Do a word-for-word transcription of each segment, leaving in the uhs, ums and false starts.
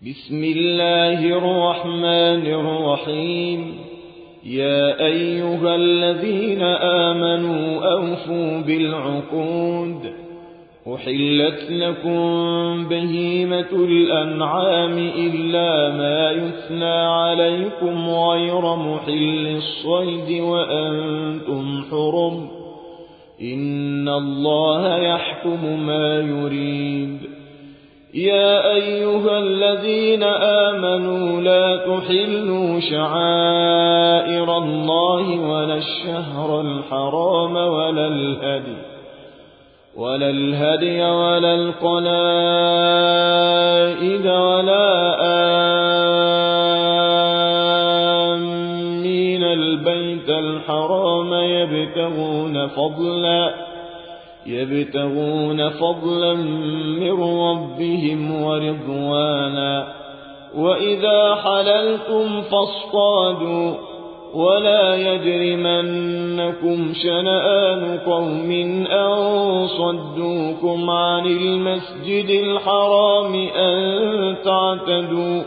بسم الله الرحمن الرحيم. يا أيها الذين آمنوا أوفوا بالعقود. أحلت لكم بهيمة الأنعام إلا ما يتلى عليكم غير محل الصيد وأنتم حرم. إن الله يحكم ما يريد. يا أيها الذين آمنوا لا تحلوا شعائر الله ولا الشهر الحرام ولا الهدي ولا الهدي ولا القلائد ولا آمين البيت الحرام يبتغون فضلا يبتغون فضلا من ربهم ورضوانا. وإذا حللتم فاصطادوا ولا يجرمنكم شنآن قوم أن صدوكم عن المسجد الحرام أن تعتدوا.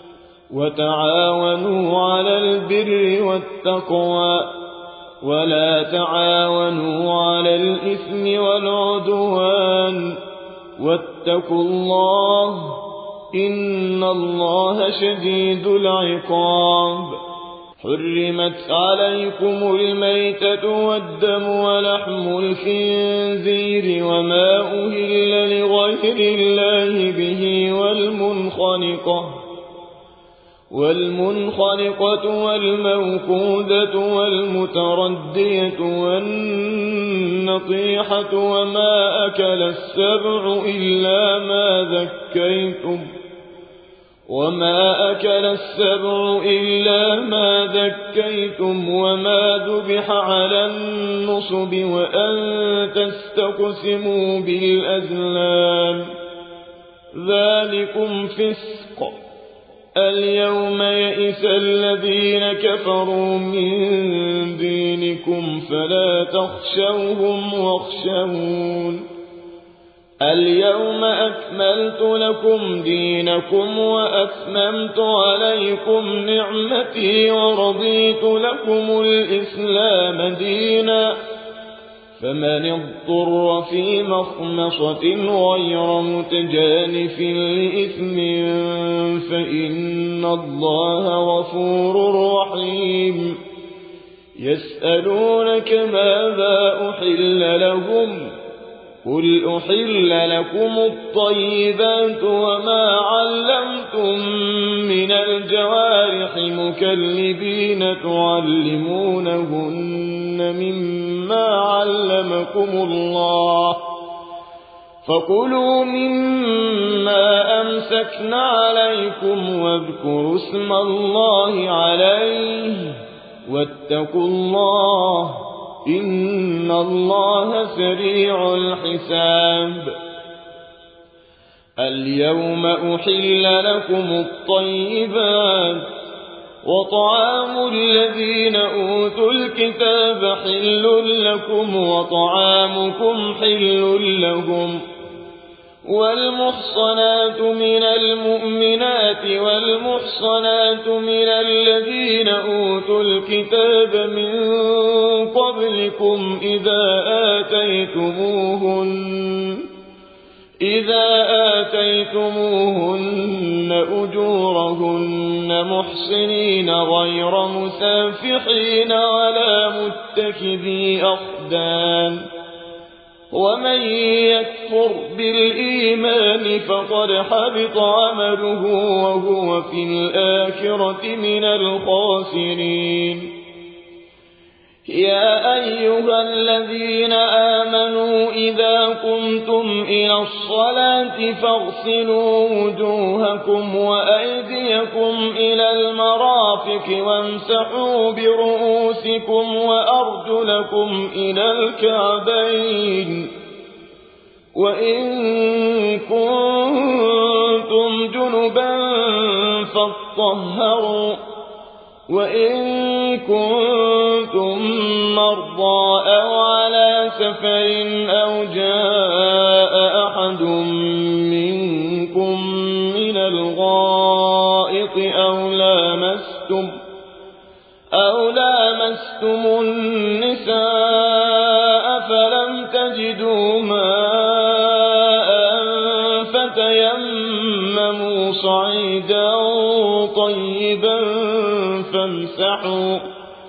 وتعاونوا على البر والتقوى ولا تعاونوا على الإثم والعدوان. واتقوا الله إن الله شديد العقاب. حرمت عليكم الميتة والدم ولحم الخنزير وما أهل لغير الله به والمنخنقة والمنخنقة والموقودة والمتردية والنطيحة وما أكل السبع إلا ما ذكيتم وما أكل السبع إلا ما ذكيتم وما ذبح على النصب وأن تستقسموا بالأزلام ذلكم فسق. اليوم يئس الذين كفروا من دينكم فلا تخشوهم واخشون. اليوم أكملت لكم دينكم وأتممت عليكم نعمتي ورضيت لكم الإسلام دينا. فمن اضطر في مخمصة غير متجانف لإثم فإن الله غفور رحيم. يسألونك ماذا أحل لهم قل أحل لكم الطيبات وما علمتم من الجوارح مكلبين تعلمونهن مما علمكم الله فكلوا مما أمسكنا عليكم واذكروا اسم الله عليه واتقوا الله إن الله سريع الحساب. اليوم أحل لكم الطيبات وطعام الذين أوتوا الكتاب حل لكم وطعامكم حل لهم. والمحصنات من المؤمنات والمحصنات من الذين أوتوا الكتاب من قبلكم إذا آتيتموهن إذا آتيتموهن أجورهن محصنين غير مسافحين ولا متخذي أخدان. ومن يكفر بالإيمان فقد حبط عمله وهو في الآخرة من الخاسرين. يا أيها الذين آمنوا إذا قمتم إلى الصلاة فاغسلوا وجوهكم وأيديكم إلى المرافق وامسحوا برؤوسكم وأرجلكم إلى الكعبين. وإن كنتم جنبا فاطهروا وإن كنتم مرضى أو على سفر أو جاء أحد منكم من الغائط أو لامستم أو لامستم النساء فلم تجدوا ماء فتيمموا صعيدا طيبا فامسحوا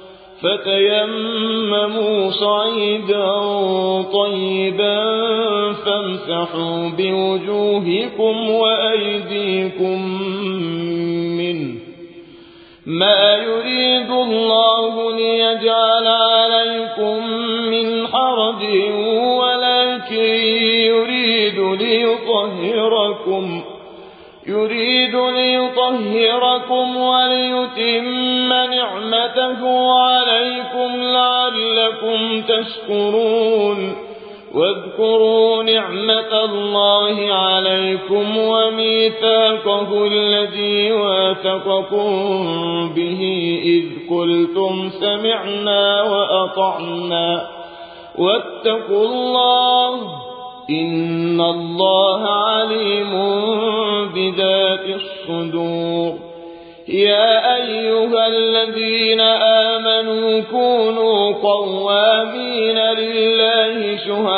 فتيمموا صعيدا طيبا فامسحوا بوجوهكم وأيديكم منه ما يريد الله ليجعل عليكم من حرج ولكن يريد ليطهركم يريد ليطهركم وليتم نعمته عليكم لعلكم تشكرون واذكروا نعمة الله عليكم وميثاقه الذي واثقكم به إذ قلتم سمعنا وأطعنا واتقوا الله إن الله عليم بذات الصدور يا أيها الذين آمنوا كونوا قوامين لله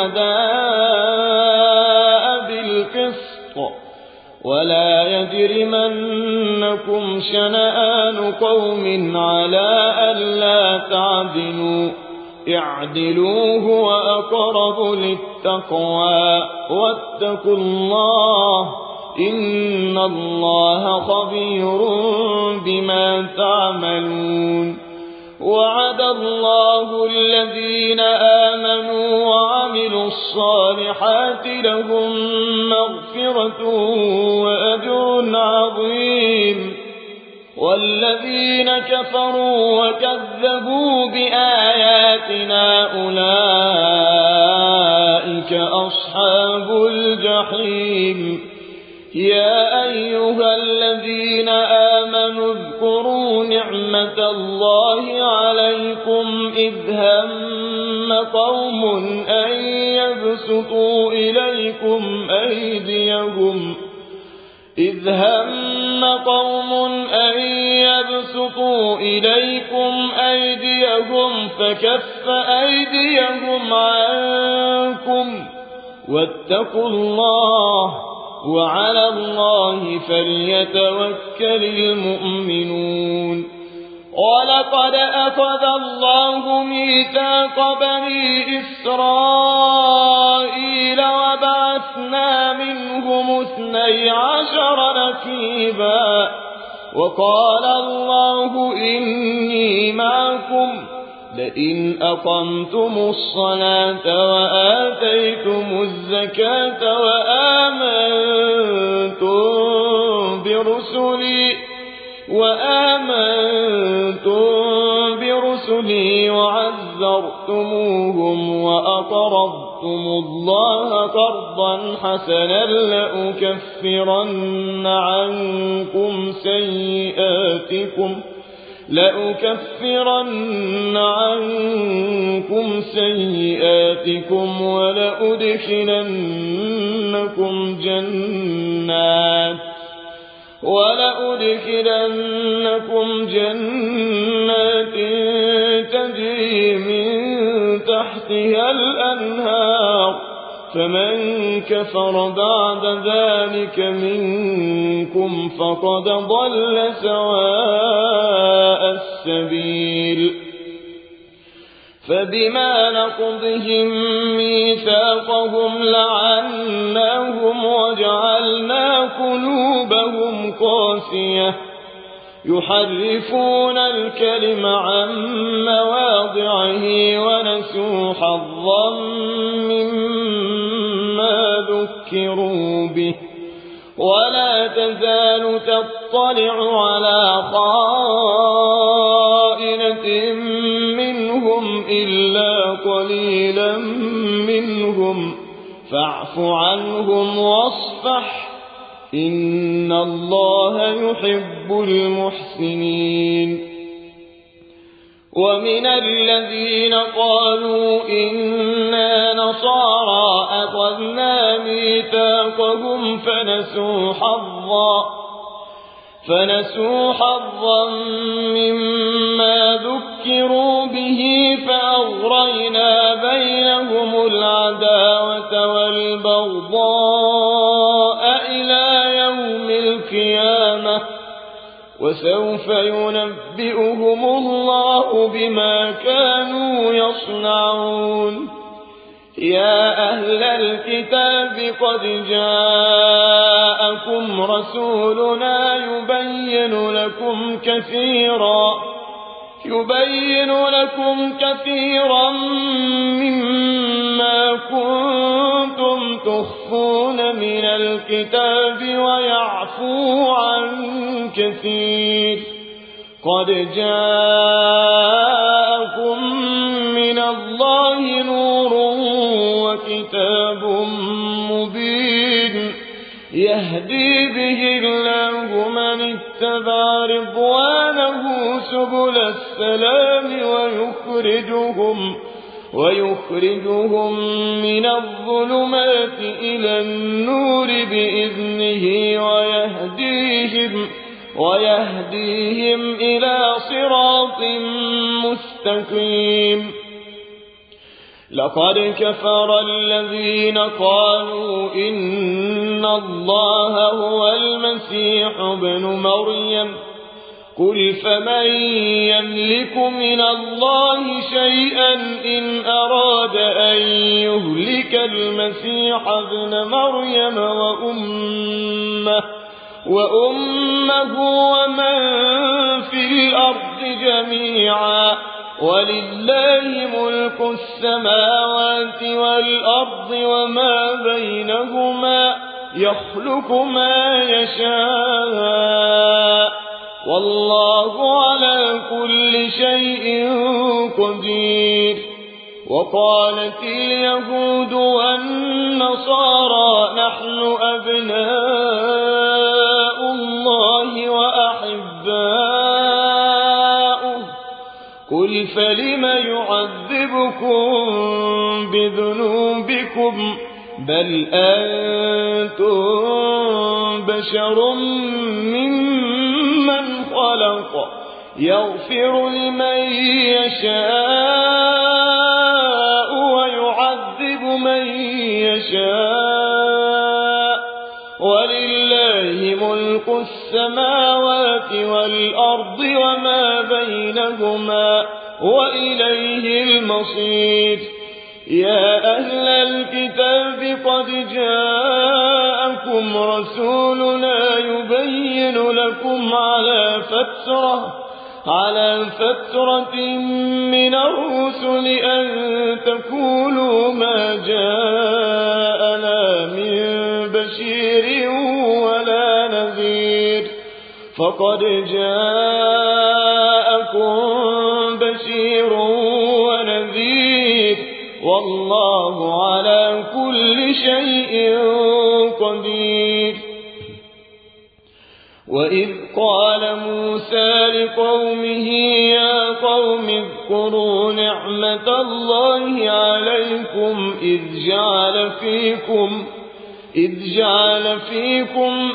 شهداء بالقسط ولا يجرمنكم شنآن قوم على ألا تعدلوا اعدلوا هو أقرب للتقوى واتقوا الله إن الله خبير بما تعملون وعد الله الذين آمنوا وعملوا الصالحات لهم مغفرة وأجر عظيم والذين كفروا وكذبوا بآياتنا أولئك أصحاب الجحيم يا أيها الذين آمنوا اذكروا نعمة الله عليكم إذ هم قوم أن يبسطوا إليكم أيديهم إذ هم قوم أن يبسطوا إليكم أيديهم فكف أيديهم عنكم واتقوا الله وعلى الله فليتوكل المؤمنون ولقد أخذ الله ميثاق بني إسرائيل وبعثنا منهم اثني عشر نقيبا وقال الله إني معكم لئن أقمتم الصلاة وآتيتم الزكاة وآمنتم برسلي وآمنتم برسلي وعزرتموهم وأقرضتم الله قرضا حسنا لأكفرن عنكم سيئاتكم لأكفرن عنكم سيئاتكم ولأدخلنكم جنات ولأدخلنكم جنات تجري من تحتها الأنهار فمن كفر بعد ذلك منكم فقد ضل سواء السبيل فبما نقضهم ميثاقهم لعناهم وجعلنا قلوبهم قاسية يحرفون الكلم عن مواضعه ونسوا حظا مما ذكروا به ولا تزال تطلع على خائنة منهم إلا قليلا منهم فاعف عنهم واصفح إن الله يحب المحسنين ومن الذين قالوا إنا نصارى أخذنا ميثاقهم فنسوا حظا حظا فنسوا حظا مما ذكروا به فأغرينا بينهم العداوة والبغضاء إلى يوم القيامة وسوف ينبئهم الله بما كانوا يصنعون. يا أهل الكتاب قد جاءكم رسولنا يبين لكم كثيرا يبين لكم كثيرا مما كنتم تخفون من الكتاب ويعفو عن كثير. قد جاءكم من الله نور وكتاب مبين يهدي به الله من اتبع رضوانه سبل السلام ويخرجهم ويخرجهم من الظلمات إلى النور بإذنه ويهديهم ويهديهم إلى صراط مستقيم. لقد كفر الذين قالوا إن الله هو المسيح ابن مريم قل فمن يملك من الله شيئا إن أراد أن يهلك المسيح ابن مريم وأمه وأمه ومن في الأرض جميعا ولله ملك السماوات والأرض وما بينهما يخلق ما يشاء والله على كل شيء قدير. وقالت اليهود والنصارى نحن أبناء الله وأحباؤه قل فلم يعذبكم بذنوبكم بل أنتم بشر ممن خلق يغفر لمن يشاء ويعذب من يشاء ولله ملك السماوات والأرض وما بينهما وإليه المصير. يا أهل الكتاب قد جاءكم رسولنا يبين لكم على فترة على فترة من الرسل أن تقولوا ما جاءنا من بشير ولا نذير فقد جاءكم بشير ونذير والله على كل شيء قدير. وإذ قال موسى لقومه يا قوم اذكروا نعمة الله عليكم إذ جعل فيكم إذ جعل فيكم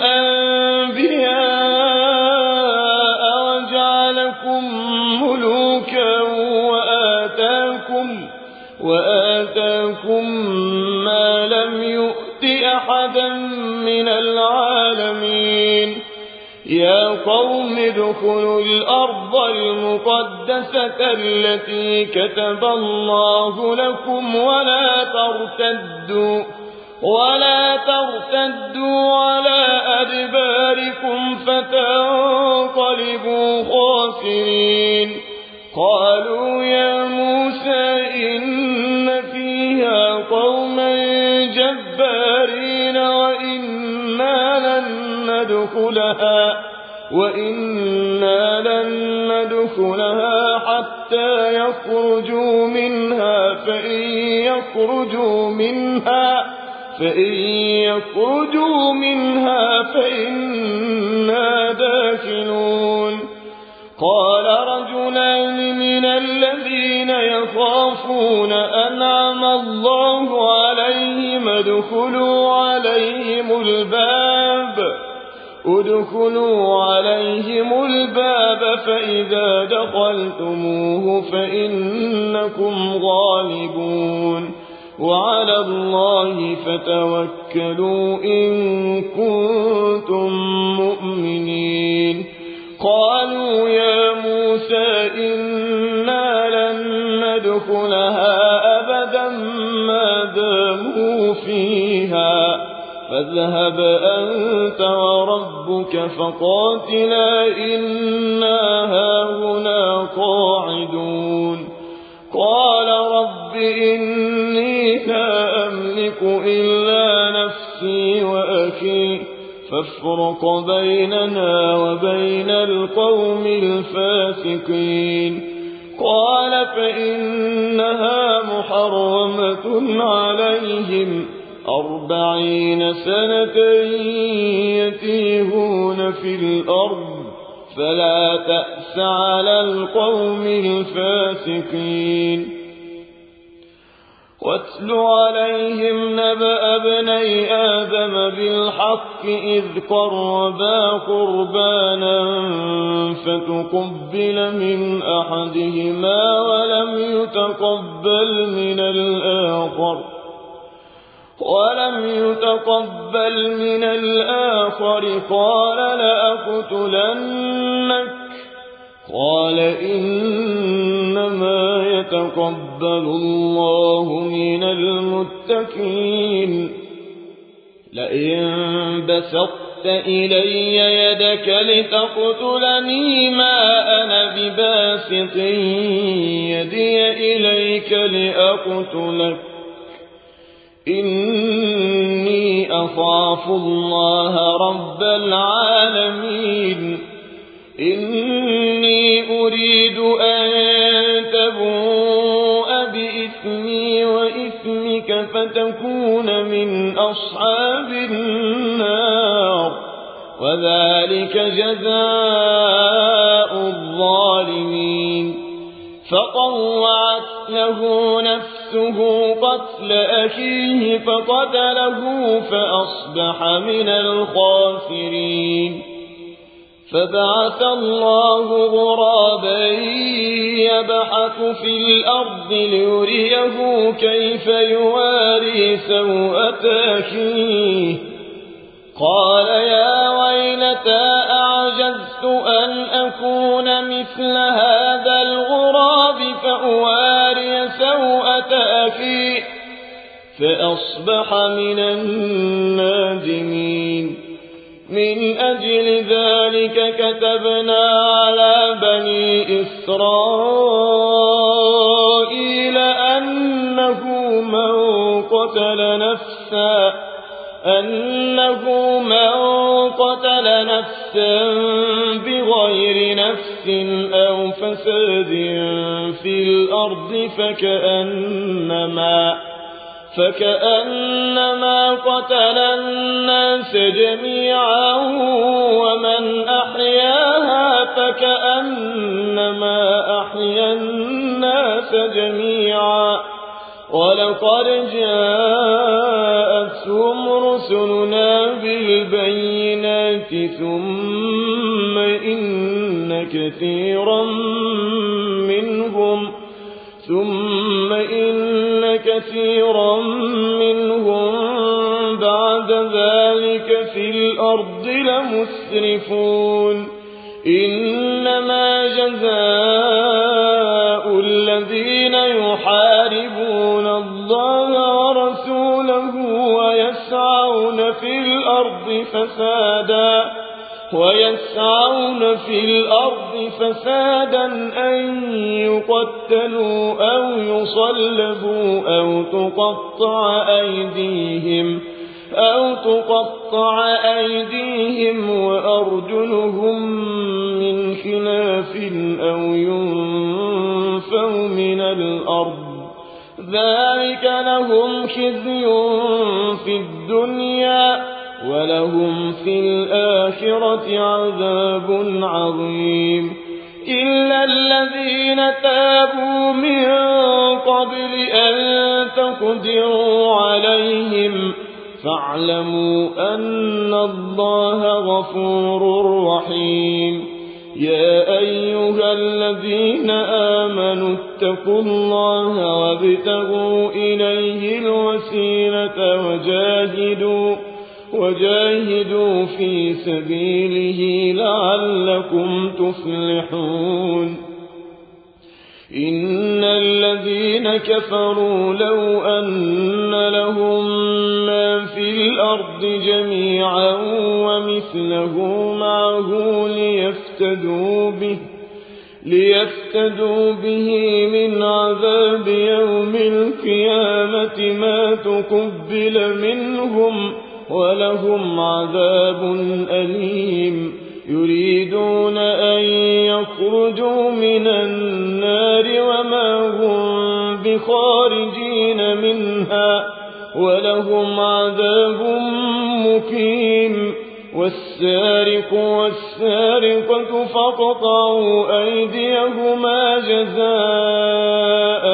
أنبياء وجعلكم ملوكا وآتاكم وآتاكم ما لم يؤت أحدا من العالمين. يا قوم ادخلوا الأرض المقدسة التي كتب الله لكم ولا ترتدوا ولا ترتدوا على أدباركم فتنقلبوا خاسرين. قالوا يا موسى إن فيها قوما جبارين وإنا لن ندخلها وإنا لن ندخلها حتى يخرجوا منها فإن يخرجوا منها فإن يخرجوا منها فإنا داخلون. قال رجلان من الذين يخافون أنعم الله عليهم ادخلوا عليهم الباب ادخلوا عليهم الباب فإذا دخلتموه فإنكم غالبون وعلى الله فتوكلوا إن كنتم مؤمنين قالوا يا موسى إنا لن ندخلها أبدا ما داموا فيها فاذهب أنت وربك فقاتلا إنا هاهنا قاعدون قال رب إني لا أملك إلا نفسي وأخي فافرق بيننا وبين القوم الفاسقين قال فإنها محرمة عليهم أربعين سنة يتيهون في الأرض فلا تأس على القوم الفاسقين واتل عليهم نبأ ابني آدم بالحق إذ قربا قربانا فتقبل من أحدهما ولم يتقبل من الآخر ولم يتقبل من الآخر قال لأقتلنك قال إنما يتقبل الله من المتقين لئن بسطت إلي يدك لتقتلني ما أنا بباسط يدي إليك لأقتلك إني أخاف الله رب العالمين إني أريد أن تبوء بإثمي وإثمك فتكون من أصحاب النار وذلك جزاء الظالمين فطوعت له نفسه قتل أخيه فقتله فأصبح من الخاسرين فبعث الله غرابا يبحث في الأرض ليريه كيف يواري سوءة أخيه قال يا ويلتى أعجزت أن أكون مثل هذا الغراب فأواري سوءة أخي فأصبح من النادمين من أجل ذلك كتبنا على بني إسرائيل أنه من قتل نفسا أنه من قتل نفسا بغير نفس أو فساد في الأرض فكأنما فكأنما قتل الناس جميعا ومن أحياها فكأنما أحيا الناس جميعا ولقد جاءتهم رسلنا بالبينات ثم إن كثيرا منهم ثم إن كثيرا منهم بعد ذلك في الأرض لمسرفون إنما جزاء الذين يحاربون الله ورسوله ويسعون في الأرض فسادا ويسعون في الأرض فسادا أن يقتلوا أو يصلبوا أو تقطع أيديهم أو تقطع أيديهم وأرجلهم من خلاف أو ينفوا من الأرض ذلك لهم خزي في الدنيا ولهم في الآخرة عذاب عظيم إلا الذين تابوا من قبل أن تقدروا عليهم فاعلموا أن الله غفور رحيم. يا أيها الذين آمنوا اتقوا الله وابتغوا إليه الوسيلة وجاهدوا, وجاهدوا في سبيله لعلكم تفلحون. إن الذين كفروا لو أن لهم ما في الأرض جميعا ومثله معه ليفتدوا به, ليفتدوا به من عذاب يوم القيامة ما تقبل منهم ولهم عذاب أليم. يريدون أن يخرجوا من النار وما هم بخارجين منها ولهم عذاب مقيم. والسارق والسارقة فاقطعوا أيديهما جزاء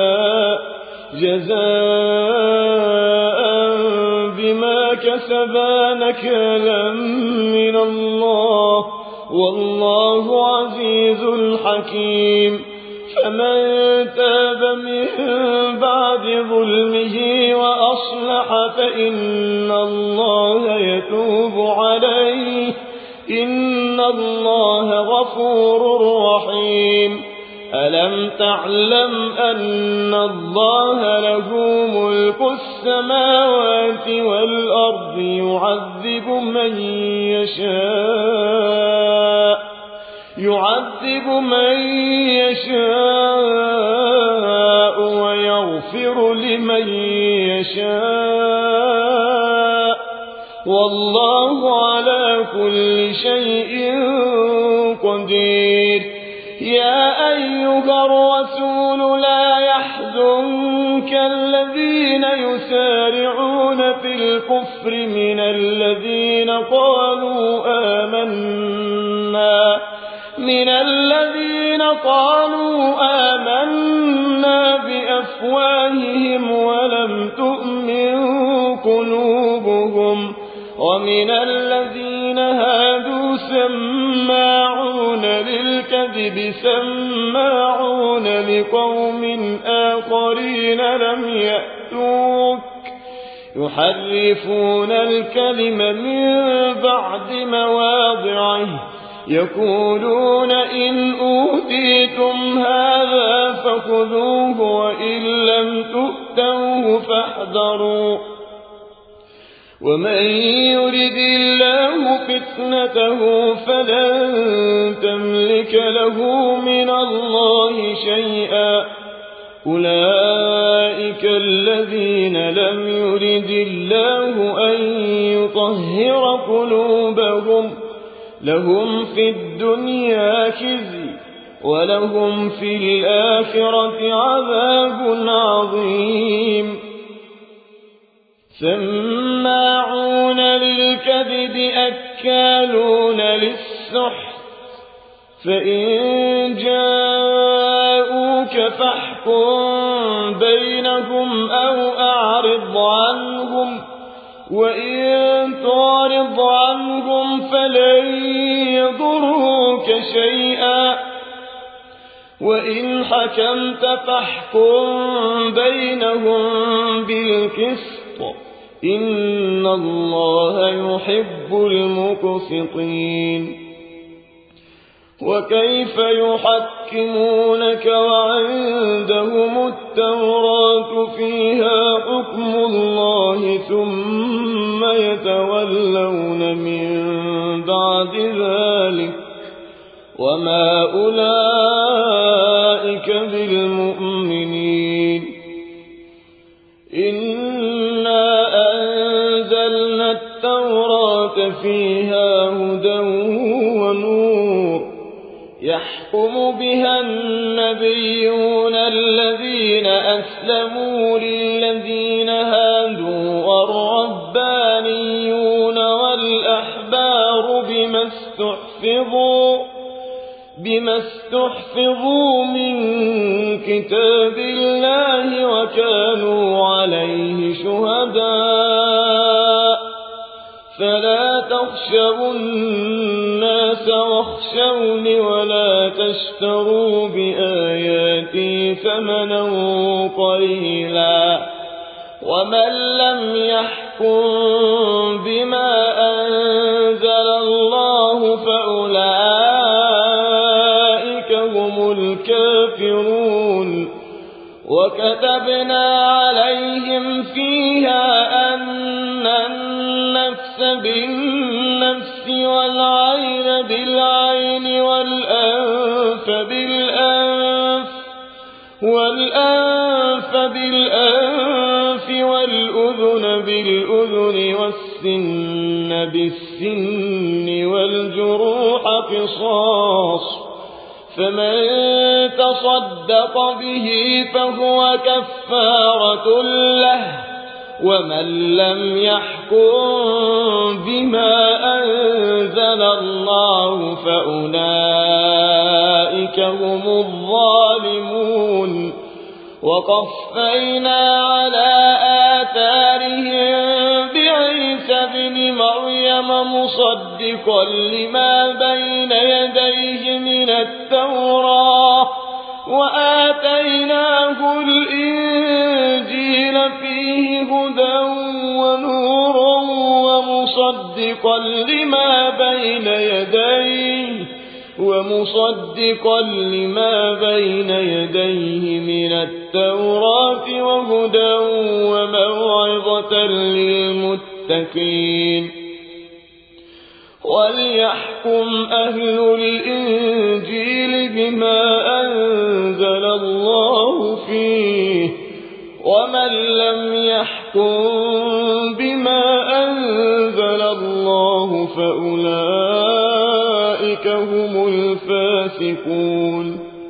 جزاء بما كسبا نكالا من الله والله عزيز حكيم. فمن تاب من بعد ظلمه وأصلح فإن الله يتوب عليه إن الله غفور رحيم. ألم تعلم أن الله له ملك السماوات والأرض يعذب من يشاء يعذب من يشاء ويغفر لمن يشاء والله على كل شيء قدير. يا أيها الرسول لا يحزنك الذين يسارعون في الكفر من الذين قالوا آمنا من الذين قالوا آمنا بأفواههم ولم تؤمن قلوبهم ومن الذين هادوا سماعون للكذب سماعون لقوم آخرين لم يأتوك يحرفون الكلم من بعد مواضعه يقولون إن أوتيتم هذا فخذوه وإن لم تؤتوه فاحذروا. ومن يرد الله فتنته فلن تملك له من الله شيئا. أولئك الذين لم يرد الله أن يطهر قلوبهم لهم في الدنيا خزي ولهم في الآخرة عذاب عظيم. سماعون للكذب أكالون للسحت فإن جاءوك فاحكم بينهم أو أعرض عنهم وإن تعرض عنهم فلن يضروك شيئا وإن حكمت فاحكم بينهم بالقسط إن الله يحب المقسطين. وكيف يحكمونك وعندهم التوراة فيها حكم الله ثم يتولون من بعد ذلك وما أولئك بالمؤمنين. إنا أنزلنا التوراة فيها هدى ونور يحكم بها النبيون الذين أسلموا للذين هادوا والربانيون والأحبار بما استحفظوا بما استحفظوا من كتاب الله وكانوا عليه شهداء فلا تخشوا الناس واخشوني ولا تشتروا بآياتي ثمنا قليلا ومن لم يحكم بما أنزل الله فأولئك هم الكافرون وكتبنا عليهم فيها أن النفس بالنفس والعين بالعين والأنف بالأنف والأنف بالأنف والأذن بالأذن والسن بالسن والجروح قصاص فمن تصدق به فهو كفارة له ومن لم يحكم بما أنزل الله فأولئك هم الظالمون وقفينا على آثارهم بعيسى ابن مريم مصدقا لما بين يديه من التوراة وآتيناه الإنجيل فيه هدى ونور ومصدقا لما بين يديه ومصدقا لما بين يديه من التوراة وهدى وموعظة للمتقين وليحكم أهل الإنجيل بما أنزل الله فيه ومن لم يحكم بما أنزل الله فأولئك هم الفاسقون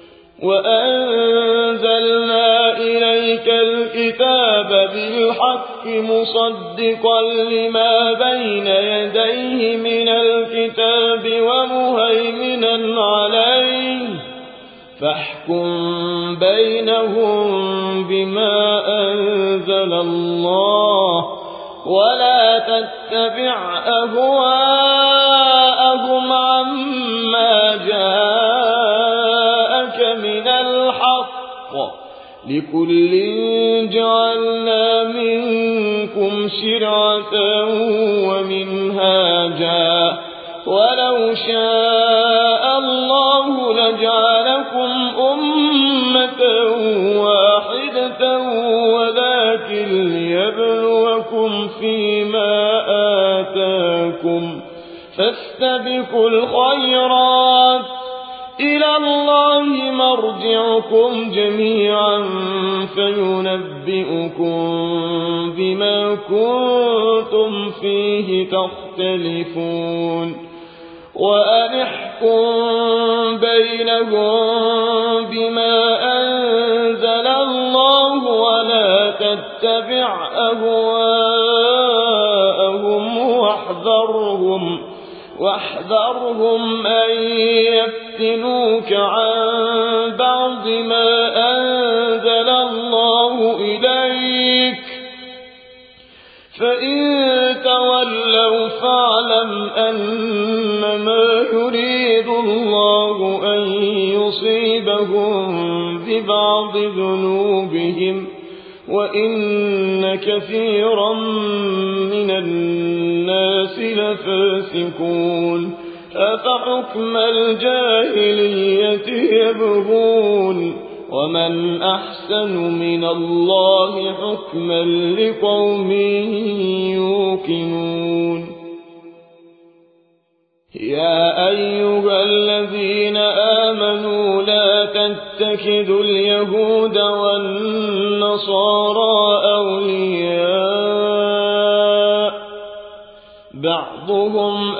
وأنزلنا إليك الكتاب بالحق مصدقا لما بين يديه من الكتاب ومهيمنا عليه فاحكم بينهم بما أنزل الله ولا تتبع أهواءهم عما جاءك من الحق لكل جعلنا منكم شرعة ومنهاجا ولو شاء الله لجعلكم أمة واحدة ولكن ليبلوكم فيما آتاكم فاستبقوا الخيرات إلى الله مرجعكم جميعا فينبئكم بما كنتم فيه تختلفون وأن احكم بينهم بما أنزل الله ولا تتبع أهواءهم واحذرهم واحذرهم أن يفتنوك عن بعض ما أنزل الله إليك فإن تولوا فاعلم أنما يريد الله أن يصيبهم ببعض ذنوبهم وإن كثيرا من الناس لفاسقون أفحكم الجاهلية يبغون ومن أحسن من الله حكما لقوم يوقنون يا أيها الذين آمنوا لا تتخذوا اليهود والنصارى أولياء بعضهم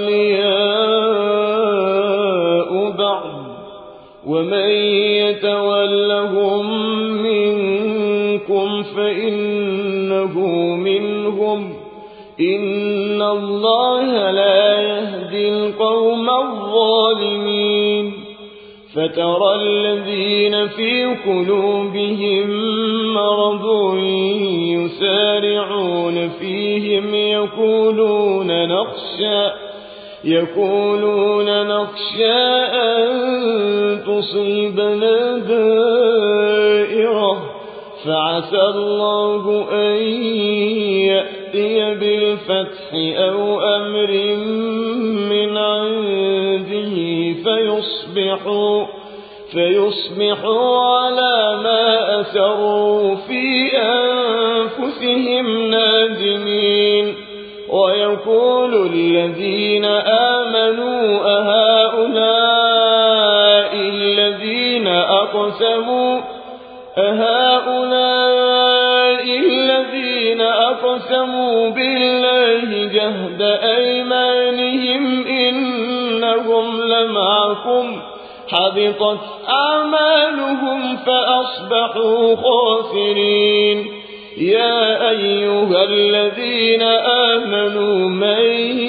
أولياء بعض ومن يتولهم منكم فإنه منهم إن الله لا يهدي القوم الظالمين فترى الذين في قلوبهم مرض يسارعون فيهم يقولون نخشى يقولون نخشى أن تصيبنا دائرة فعسى الله أن يأتي بالفتح أو أمر من عنده فيصبحوا, فيصبحوا على ما أسروا في أنفسهم نادمين. ويقول الذين آمنوا أهؤلاء الذين أقسموا أهؤلاء الذين أقسموا بالله جهد أيمانهم إنهم لمعكم حبطت أعمالهم فأصبحوا خاسرين. يا أيها الذين آمنوا من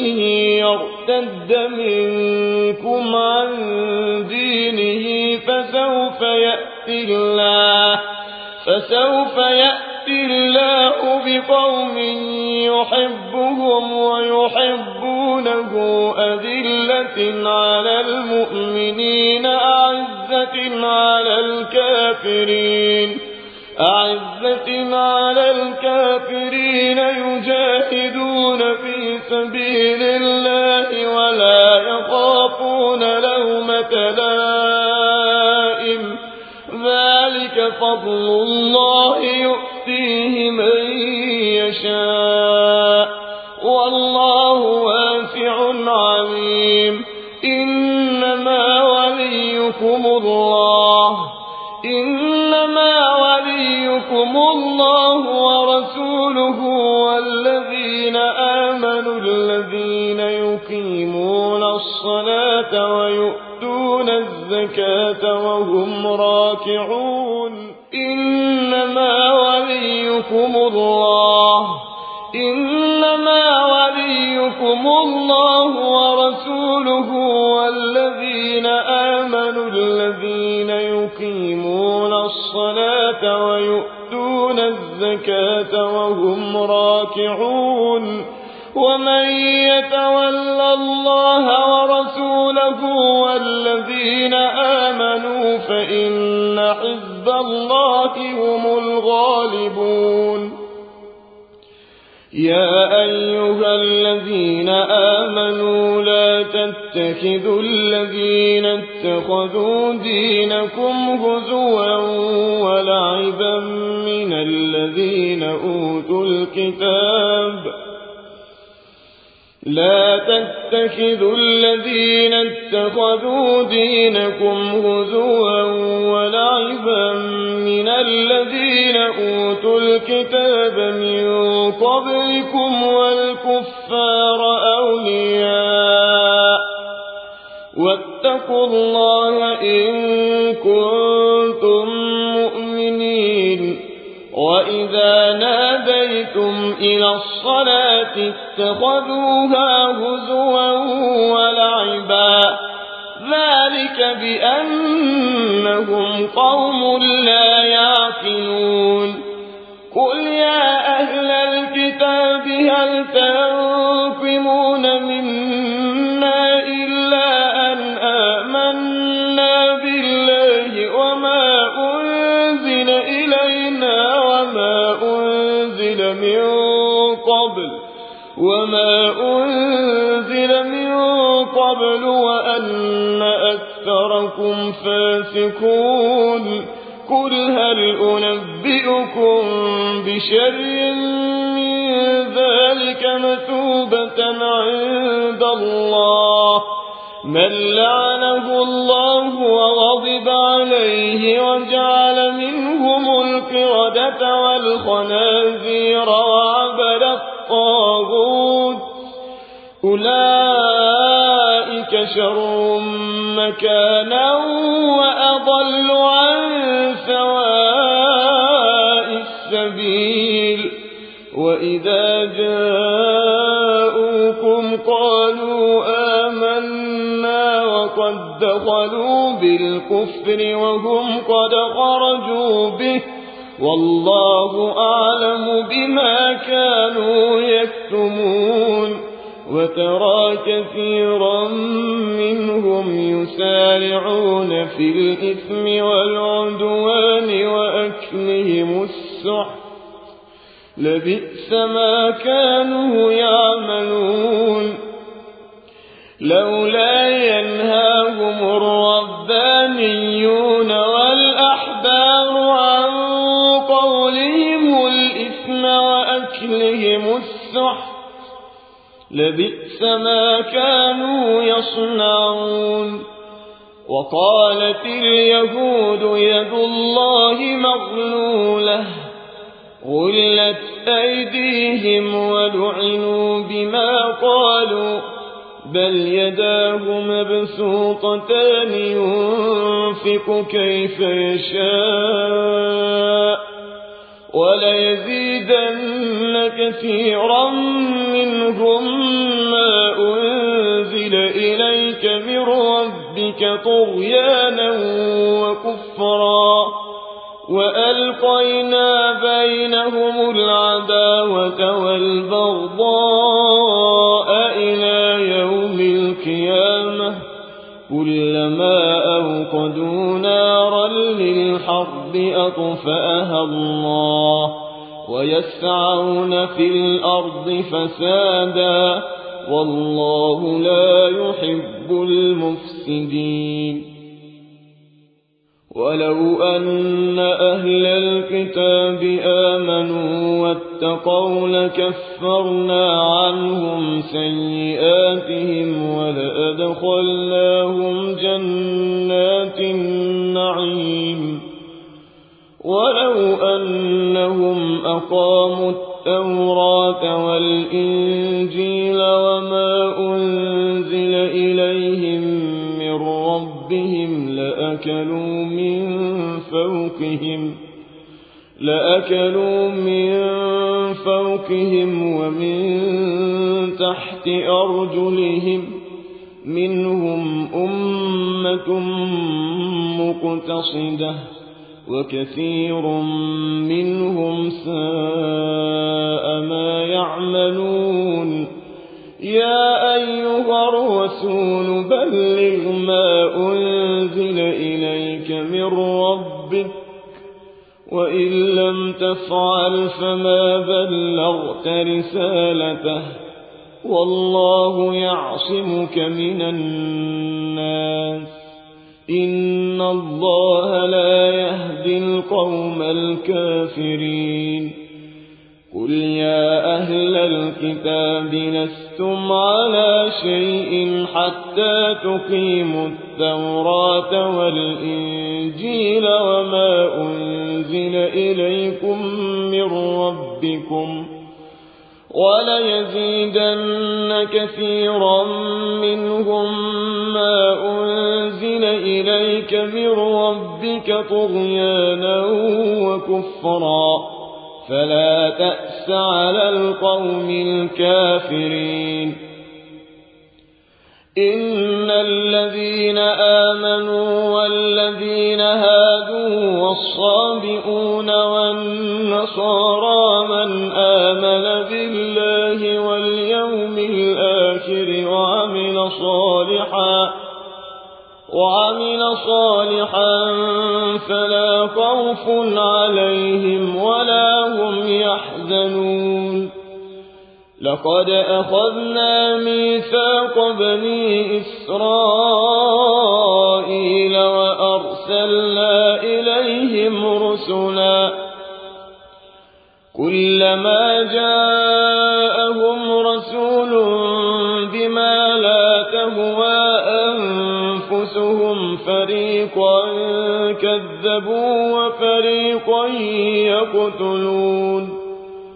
يرتد منكم عن دينه فسوف يأتي الله فسوف يأتي الله بقوم يحبهم ويحبونه أذلة على المؤمنين أعزة على الكافرين أعزة على الكافرين يجاهدون في سبيل الله ولا يخافون لومة لائم ذلك فضل الله يؤتيه من يشاء والله واسع عليم. إنما وليكم الله إنما وليكم الله ورسوله والذين آمنوا الذين يقيمون الصلاة ويؤتون الزكاة وهم راكعون. إنما وليكم الله إنما وليكم الله ورسوله والذين آمنوا الذين يقيمون الصلاة ويؤتون الزكاة وهم راكعون. ومن يتول الله ورسوله والذين آمنوا فإن حزب الله هم الغالبون. يا أيها الذين آمنوا لا تتخذوا الذين اتخذوا دينكم هزوا ولعبا من الذين أوتوا الكتاب لا تتخذوا الذين اتخذوا دينكم هزوا ولعبا من الذين أوتوا الكتاب من قبلكم والكفار أولياء واتقوا الله إن كنتم مؤمنين. وإذا ناديتم إلى الصلاة اتخذوها هزوا ولعبا ذلك بأنهم قوم لا يعقلون. قل يا أهل الكتاب هل تنقمون منا إلا أن آمنا بالله وما أنزل إلينا وما أنزل من قبل وما أنزل من قبل وأن أكثركم فاسقون. قل هل أنبئكم بشر من ذلك مثوبة عند الله من لعنه الله وغضب عليه وجعل منهم القردة والخنازير وعبد الطاغوت أولئك شر مكانا وأضل عن سواء السبيل. وإذا جاءوكم قالوا آمنا إلا وقد دخلوا بالكفر وهم قد خرجوا به والله أعلم بما كانوا يكتمون وترى كثيرا منهم يسارعون في الإثم والعدوان وأكلهم السحت لبئس ما كانوا يعملون لولا ينهاهم الربانيون والأحبار عن قولهم الإثم وأكلهم السحت لبئس ما كانوا يصنعون وقالت اليهود يد الله مغلولة غلت أيديهم ولعنوا بما قالوا بل يداه مبسوطتان ينفق كيف يشاء وليزيدن كثيرا منهم ما أنزل إليك من ربك طغيانا وكفرا وألقينا بينهم العداوة والبغضاء إلى يوم القيامة كلما أوقدوا نارا للحرب أطفأها الله ويسعون في الأرض فسادا والله لا يحب المفسدين ولو أن أهل الكتاب آمنوا واتقوا لكفرنا عنهم سيئاتهم ولأدخلناهم جنات النعيم ولو أنهم أقاموا التوراة والإنجيل وما أنزل إليهم من ربهم لأكلوا من فوقهم لأكلوا من فوقهم ومن تحت أرجلهم منهم أمة مقتصدة وكثير منهم ساء ما يعملون يا أيها الرسول بلغ ما أنزل إليك من ربك وإن لم تفعل فما بلغت رسالته والله يعصمك من الناس إن الله لا يهدي القوم الكافرين قل يا أهل الكتاب لستم على شيء حتى تقيموا التوراة والإنجيل وما أنزل إليكم من ربكم وليزيدن كثيرا منهم ما أنزل إليك من ربك طغيانا وكفرا فلا تأس على القوم الكافرين إن الذين آمنوا والذين هادوا والصابئون والنصارى من آمن بالله واليوم الآخر وعمل صالحا وعمل صالحا فلا خوف عليهم ولا هم يحزنون لقد أخذنا ميثاق بني إسرائيل وأرسلنا إليهم رسلا كلما جاءهم رسول بما لا تهوى أنفسهم فريقا كذبوا وفريقا يقتلون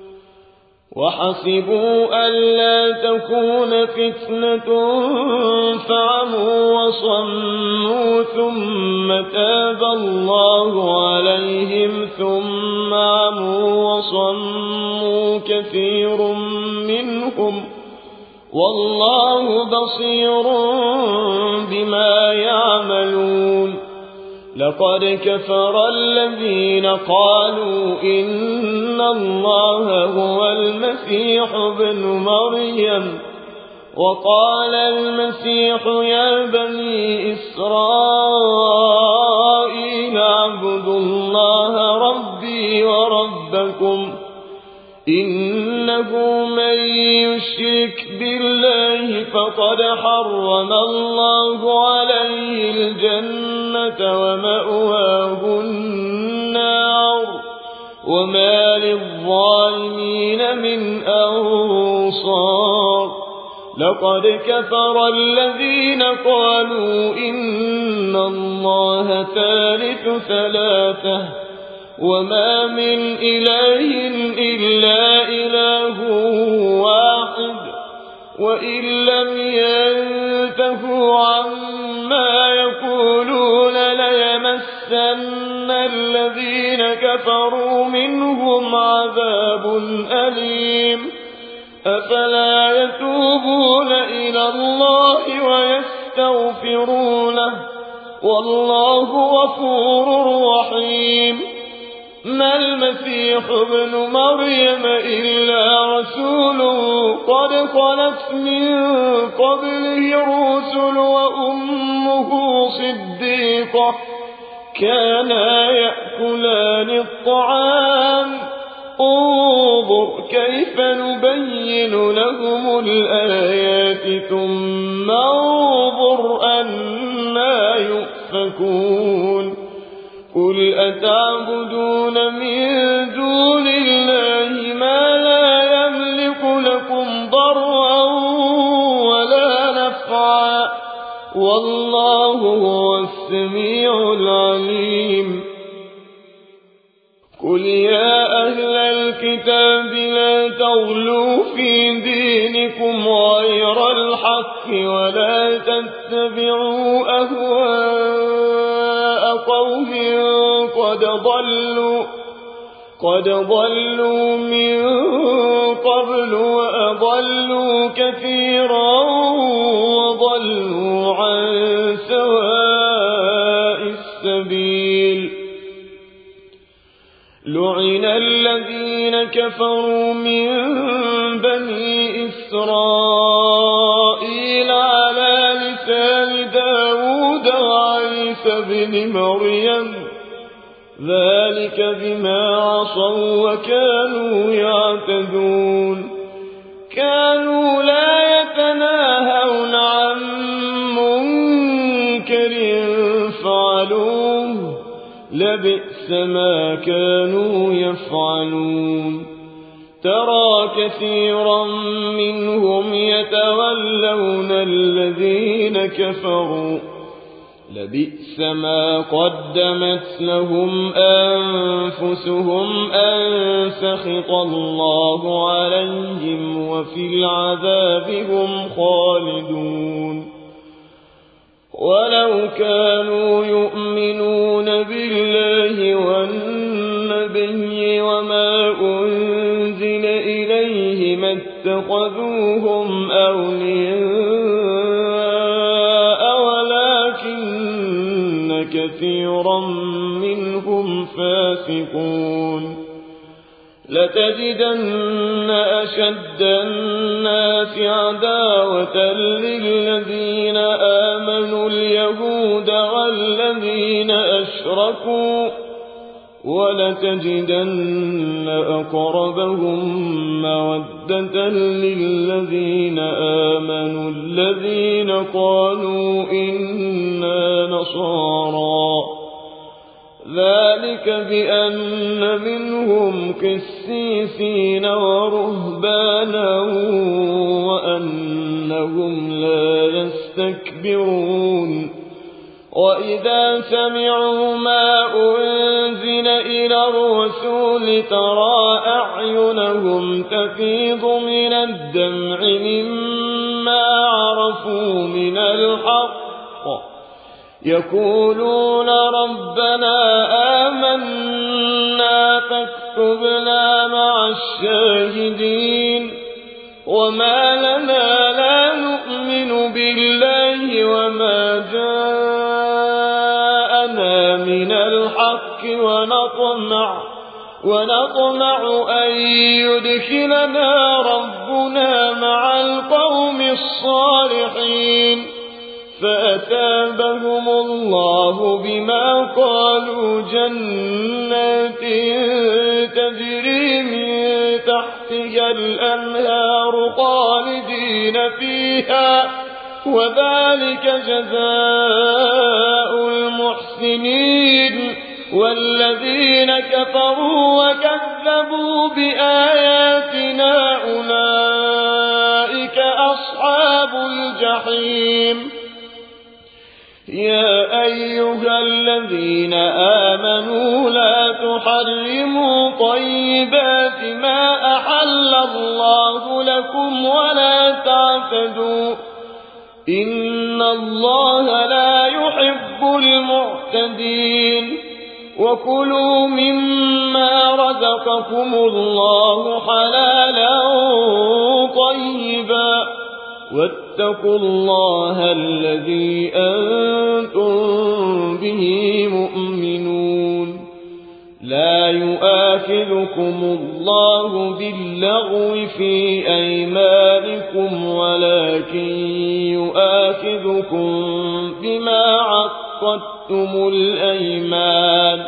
وحسبوا ألا تكون فتنة فعموا وصموا ثم تاب الله عليهم ثم عموا وصموا كثير منهم والله بصير بما يعملون لقد كفر الذين قالوا إن الله هو المسيح ابن مريم وقال المسيح يا بني إسرائيل اعبدوا الله ربي وربكم إنه من يشرك بالله فقد حرم الله عليه الجنة ومأواه النار وما للظالمين من أنصار لقد كفر الذين قالوا إن الله ثالث ثلاثة وما من إله إلا إله واحد وإن لم ينتهوا عما يقولون ليمسن الذين كفروا منهم عذاب أليم أفلا يتوبون إلى الله ويستغفرونه والله غفور رحيم ما المسيح ابن مريم إلا رسول قد خلت من قبله الرسل وأمه صديقة كانا يأكلان الطعام انظر كيف نبين لهم الآيات ثم انظر أنا يؤفكون قل أتعبدون من دون الله ما لا يملك لكم ضرا ولا نفعا والله هو السميع العليم قل يا أهل الكتاب لا تغلوا في دينكم غير الحق ولا تتبعوا أهواء قوم قد ضلوا قد ضلوا من قبل وأضلوا كثيرا وضلوا عن سواء السبيل لعن الذين كفروا من بني إسرائيل على لسان داود وعيسى بن مريم ذلك بما عصوا وكانوا يعتدون كانوا لا يتناهون عن منكر فعلوه لبئس ما كانوا يفعلون ترى كثيرا منهم يتولون الذين كفروا لبئس ما قدمت لهم أنفسهم أن سخط الله عليهم وفي العذاب هم خالدون ولو كانوا يؤمنون بالله والنبي وما أنزل إليه ما اتخذوهم أولياء ولكن كثيرا منهم فاسقون لتجدن أشد الناس عداوة للذين آمنوا اليهود والذين أشركوا ولتجدن أقربهم مودة للذين آمنوا الذين قالوا إنا نصارى ذلك بأن منهم قسيسين ورهبانا وأنهم لا يستكبرون وإذا سمعوا ما أنزل إلى الرسول ترى أعينهم تفيض من الدمع مما عرفوا من الحق يقولون ربنا آمنا فاكتبنا مع الشاهدين وما لنا لا نؤمن بالله وما جاءنا من الحق ونطمع ونطمع أن يدخلنا ربنا مع القوم الصالحين فأثابهم الله بما قالوا جنات تجري من تحتها الأنهار خالدين فيها وذلك جزاء المحسنين والذين كفروا وكذبوا بآياتنا أولئك أصحاب الجحيم يا أيها الذين آمنوا لا تحرموا طيبات ما أحل الله لكم ولا تعتدوا إن الله لا يحب المعتدين وكلوا مما رزقكم الله حلالا طيبا واتقوا الله الذي أنتم به مؤمنون لا يؤاخذكم الله باللغو في أيمانكم ولكن يؤاخذكم بما عقدتم الأيمان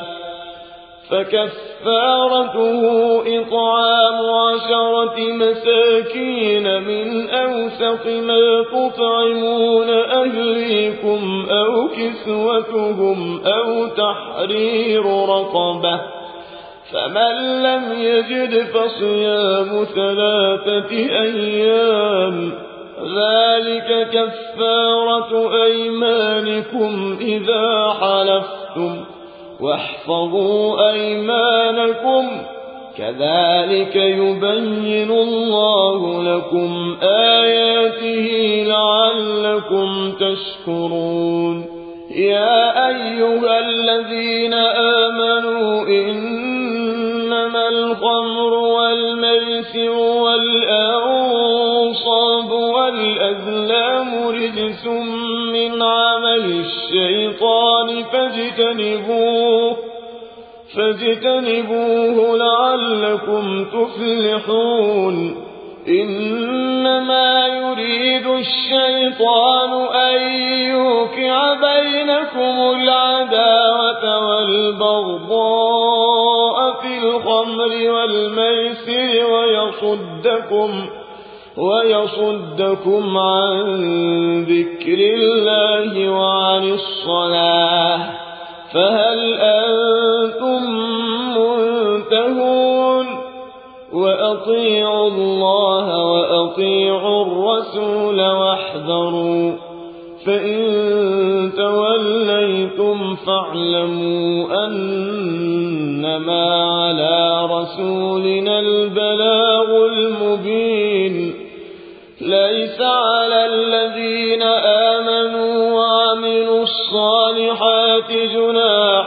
فكفارته إطعام عشرة مساكين من أوسط ما تطعمون أهليكم أو كسوتهم أو تحرير رقبة فمن لم يجد فصيام ثلاثة أيام ذلك كفارة أيمانكم إذا حلفتم واحفظوا أيمانكم كذلك يبين الله لكم آياته لعلكم تشكرون يا أيها الذين آمنوا إنما الخمر والميسر والأنصاب والأزلام رجس من عمل الشيطان فاجتنبوه فاجتنبوه لعلكم تفلحون إنما يريد الشيطان أن يوقع بينكم العداوة والبغضاء في الخمر والميسر ويصدكم ويصدكم عن ذكر الله وعن الصلاة فهل أنتم منتهون وأطيعوا الله وأطيعوا الرسول واحذروا فإن توليتم فاعلموا أنما على رسولنا البلاغ المبين ليس على الذين آمنوا وعملوا الصالحات جناح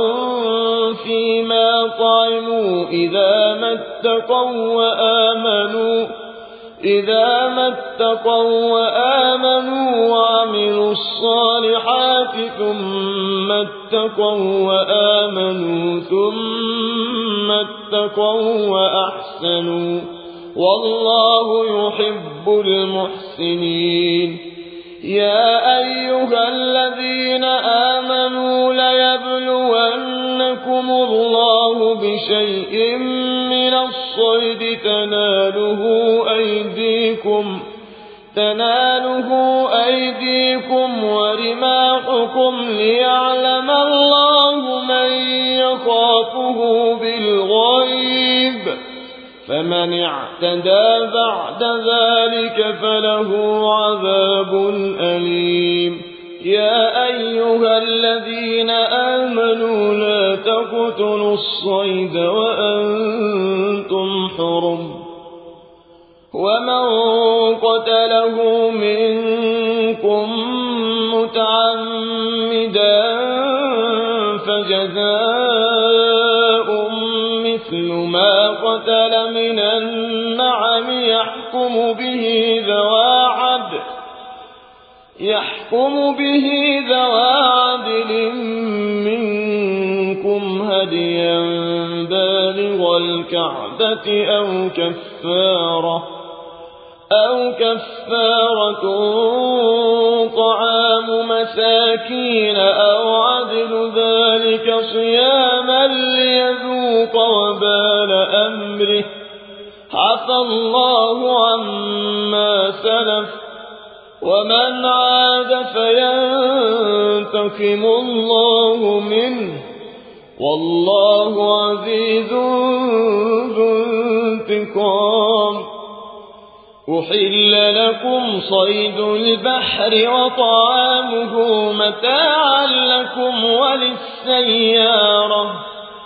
فيما طعموا إذا ما اتقوا وآمنوا إذا ما اتقوا وآمنوا وعملوا الصالحات ثم اتقوا وآمنوا ثم اتقوا وأحسنوا والله يحب المحسنين يا أيها الذين آمنوا ليبلونكم الله بشيء من الصيد تناله أيديكم تناله أيديكم ورماحكم ليعلم الله من يخافه بالغيب فمن اعتدى بعد ذلك فله عذاب أليم يا أيها الذين آمنوا لا تقتلوا الصيد وأنتم حرم ومن قتله منكم متعمدا فجزاء مثل ما قتل من النعم يحكم يحكم به ذوى عدل يحكم به ذوى عدل منكم هديا بالغ الكعبة أو كفارة أو كفارة طعام مساكين أو عدل ذلك صياما ليذوق وبال أمره عفى الله عما سلف ومن عاد فينتقم الله منه والله عزيز ذو انتقام. أحل لكم صيد البحر وطعامه متاعا لكم وللسيارة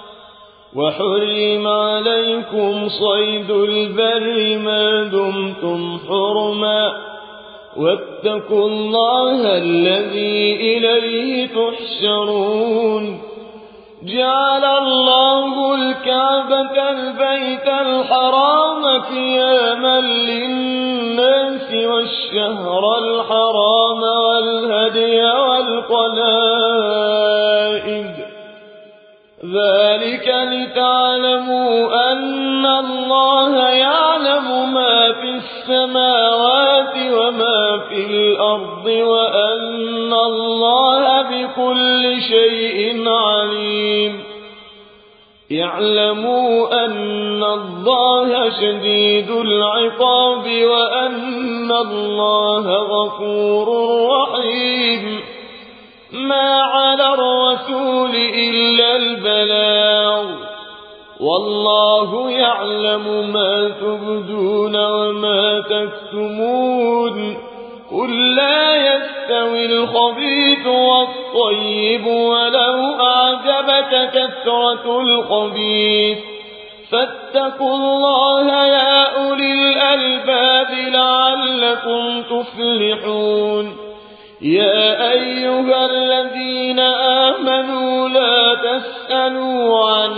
وحرم عليكم صيد البر ما دمتم حرما واتقوا الله الذي إليه تحشرون. جعل الله الكعبة البيت الحرام قياما للناس والشهر الحرام والهدي والقلائد ذلك لتعلموا أن الله يعلم ما في السماوات وما في الأرض وأن الله بكل شيء عليم. اعلموا أن الله شديد العقاب وأن الله غفور رحيم. ما على الرسول إلا البلاغ والله يعلم ما تبدون وما تكتمون. قل لا يستوي الخبيث والطيب ولو أعجبك كثرة الخبيث فاتقوا الله يا أولي الألباب لعلكم تفلحون. يا أيها الذين آمنوا لا تسألوا عن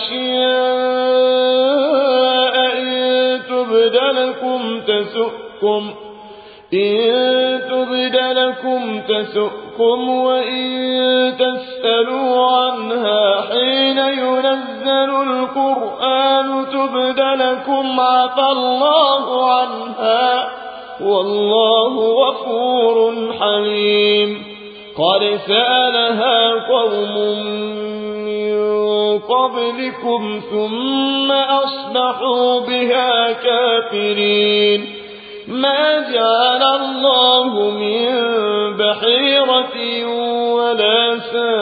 أشياء إن تبد لكم تسؤكم إن تبد لكم تسؤكم وإن تسألوا عنها حين ينزل القرآن تبد لكم عفى الله عنها والله غفور حليم. قد سألها قوم من قبلكم ثم أصبحوا بها كافرين. ما جعل الله من بحيرة ولا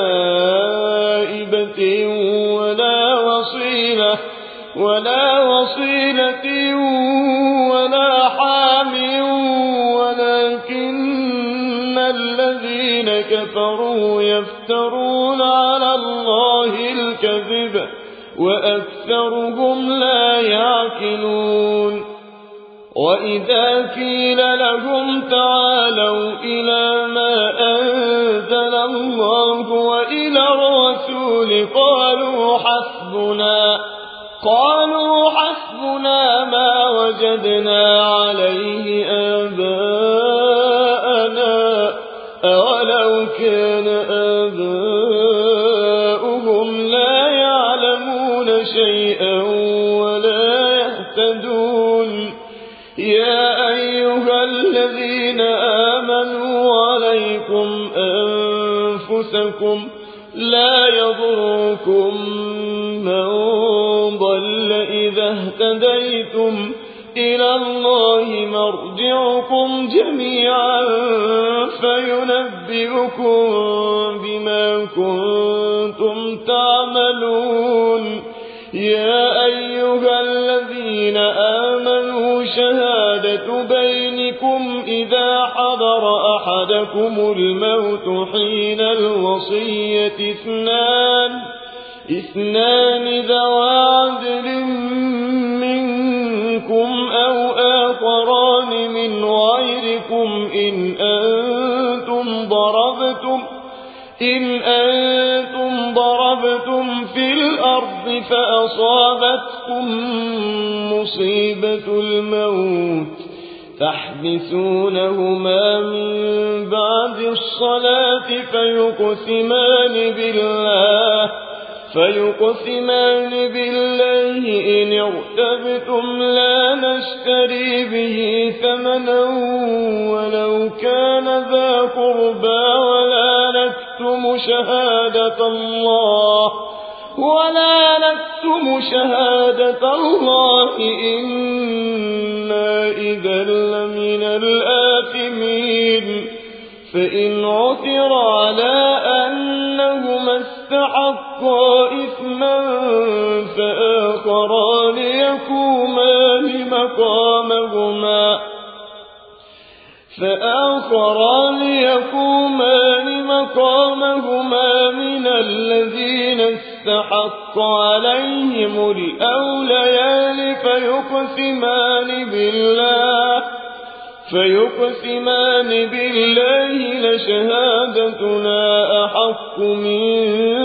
سائبة ولا وصيلة ولا وصيلة ولا حام ولكن الذين كفروا يفترون على الله الكذب وأكثرهم لا يعقلون. وإذا قيل لهم تعالوا إلى ما أنزل الله وإلى الرسول قالوا حسبنا قالوا حسبنا ما وجدنا عليه آباءنا أولو كان آباؤهم لا يعلمون شيئا ولا يهتدون. يا أيها الذين آمنوا عليكم أنفسكم لا يضركم من ضل إذا اهتديتم إلى الله مرجعكم جميعا فينبئكم بما كنتم تعملون. يا أيها الذين آمنوا شهادة بينكم إذا حضر أحدكم الموت حين الوصية اثنان اثنان ذوى عدل منكم أو آخران من غيركم إن أنتم ضربتم إن أنتم ضربتم في الأرض فأصابتكم مصيبة الموت تحبسونهما من بعد الصلاة فيقسمان بالله فيقسمان بالله إن ارتبتم لا نشتري به ثمنا ولو كان ذا قربى ولا نكتم شهادة الله ولا نكتم شهادة الله إنا إذا لمن الآثمين فإن عثر على أنهما استحقا إثما فآخران يقومان مقامهما فآخران يقومان مقامهما من الذين استحق عليهم الأوليان فيقسمان بالله فيقسمان بالله لشهادتنا أحق من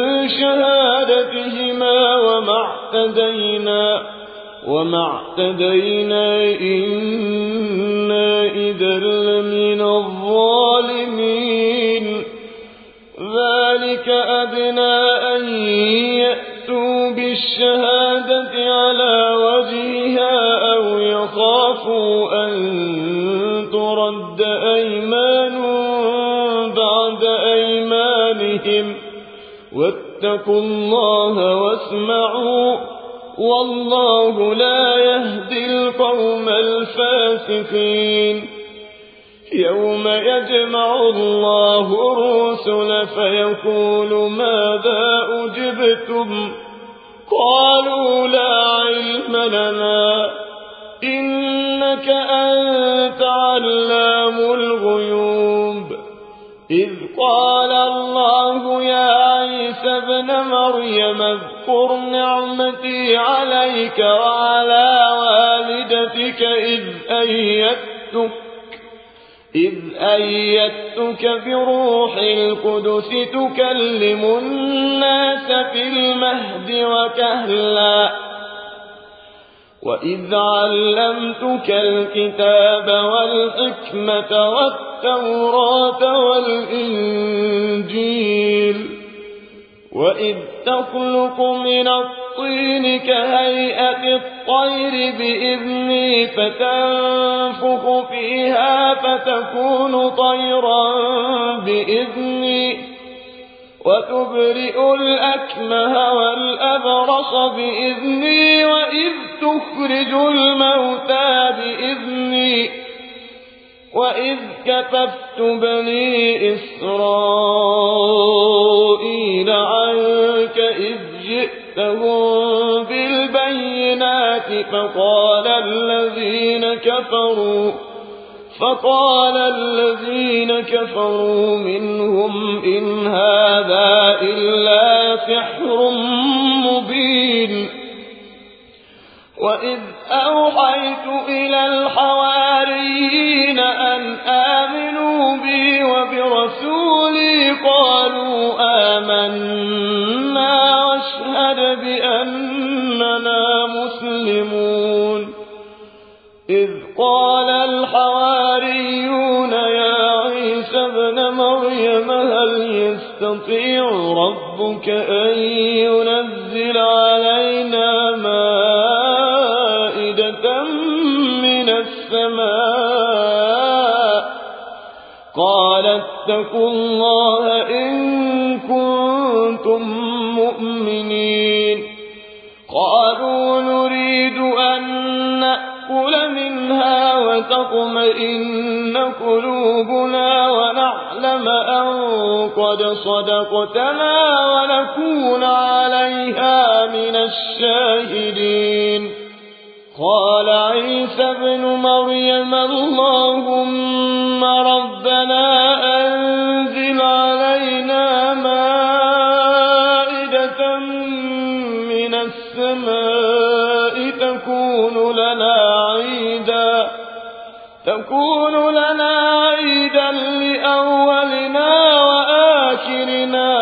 شهادتهما وما اعتدينا وما اعتدينا إنا إذا لمن الظالمين ذلك أدنى أن يأتوا بالشهادة على وجهها أو يخافوا أن ترد أيمان بعد أيمانهم واتقوا الله واسمعوا والله لا يهدي القوم الفاسقين يوم يجمع الله الرسل فيقول ماذا أجبتم قالوا لا علم لنا إنك أنت علام الغيوب إذ قال الله يا عيسى ابن مريم اذكر نعمتي عليك وعلى والدتك إذ أيدتك إذ أيدتك بروح القدس تكلم الناس في المهد وكهلا وإذ علمتك الكتاب والحكمة والتوراة والإنجيل وإذ تخلق من الطين كهيئة الطير بإذني فتنفخ فيها فتكون طيرا بإذني وتبرئ الأكمه والأبرص بإذني وإذ تخرج الموتى بإذني وإذ كففت بني إسرائيل عنك إذ جئتهم بالبينات فقال الذين كفروا فقال الذين كفروا منهم إن هذا إلا سحر مبين وإذ أوحيت إلى الحواريين أن آمنوا بي وبرسولي قالوا آمنا واشهد بأننا مسلمون إذ قال الحواريون يا عيسى ابن مريم هل يستطيع ربك أن ينزل علينا مائدة من السماء قال اتقوا الله إن كنتم مؤمنين قالوا نريد أن نأكل منها وتطمئن قلوبنا ونعلم أن قد صدقتنا ونكون عليها من الشاهدين قال عيسى ابن مريم اللهم ربنا أنزل علينا مائدة من السماء تكون لنا عيدا تكون لنا عيدا لأولنا وآخرنا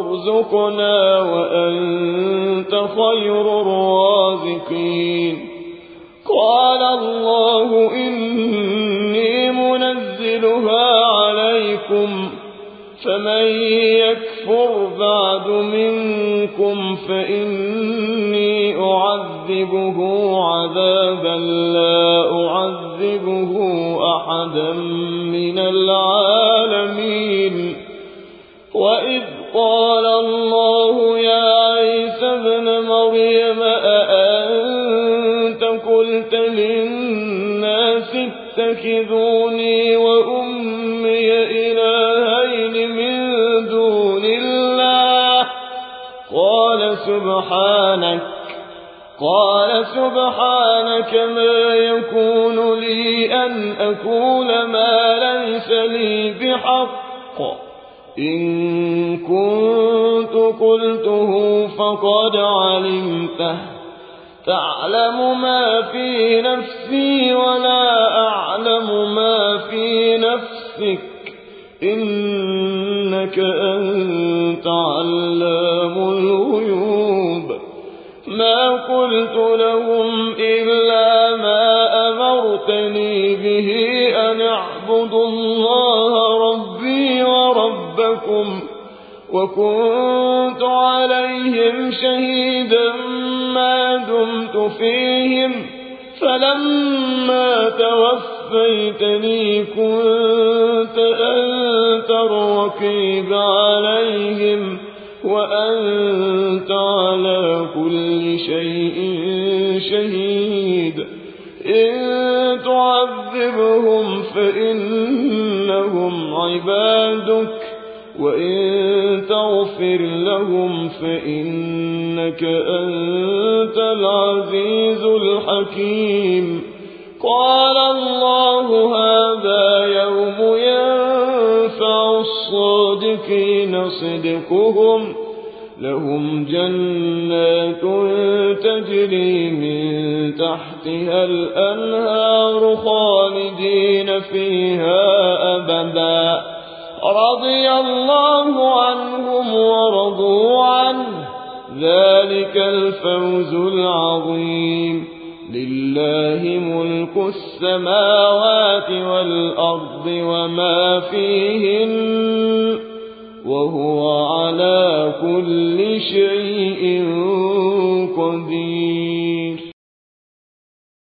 وارزقنا وأنت خير الرازقين. قال الله إني منزلها عليكم فمن يكفر بعد منكم فإني أعذبه عذابا لا أعذبه أحدا من العالمين. وإذ قال الله يا عيسى ابن مريم أأنت قلت للناس اتخذوني وأمي إلهين من دون الله قال سبحانك قال سبحانك ما يكون لي أن أقول ما ليس لي بحق إن كنت قلته فقد علمته تعلم ما في نفسي ولا أعلم ما في نفسك إنك أنت علام الغيوب. ما قلت لهم إلا ما أمرتني به أن اعبدوا الله ربي وربكم وكنت عليهم شهيدا ما دمت فيهم فلما توفيتني كنت أنت الرقيب عليهم وأنت على كل شيء شهيد. إن تعذبهم فإنهم عبادك وإن تغفر لهم فإنك أنت العزيز الحكيم. قال الله هذا يوم ينفع الصادقين صدقهم لهم جنات تجري من تحتها الأنهار خالدين فيها أبدا رضي الله عنهم ورضوا عنه ذلك الفوز العظيم. لله ملك السماوات والأرض وما فيهن وهو على كل شيء قدير.